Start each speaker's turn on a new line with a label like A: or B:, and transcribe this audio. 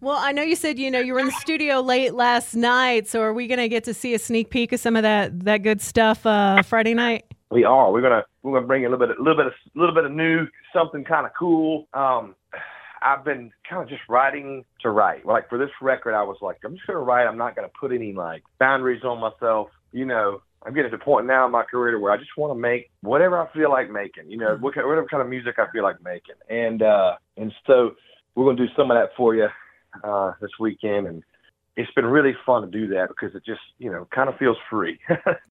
A: Well, I know you said, you were in the studio late last night. So are we going to get to see a sneak peek of some of that good stuff Friday night?
B: We are. We're gonna bring a little bit of new, something kind of cool. I've been kind of just writing to write. Like for this record, I was like, I'm just gonna write. I'm not gonna put any like boundaries on myself. I'm getting to the point now in my career where I just want to make whatever I feel like making. Whatever kind of music I feel like making. And so we're gonna do some of that for you this weekend, and it's been really fun to do that because it just kind of feels free.